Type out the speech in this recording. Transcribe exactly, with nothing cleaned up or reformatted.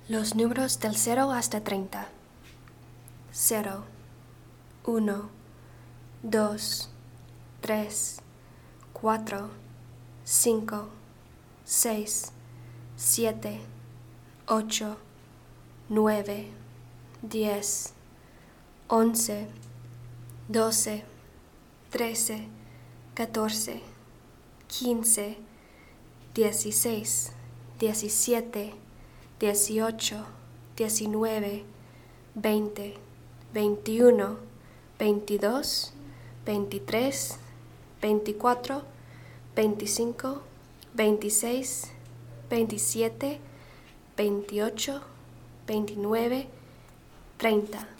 Los números del cero hasta treinta. Cero, uno, dos, tres, cuatro, cinco, seis, siete, ocho, nueve, diez, once, doce, trece, catorce, quince, dieciséis, diecisiete, dieciocho, diecinueve, veinte, veintiuno, veintidós, veintitrés, veinticuatro, veinticinco, veintiséis, veintisiete, veintiocho, veintinueve, treinta.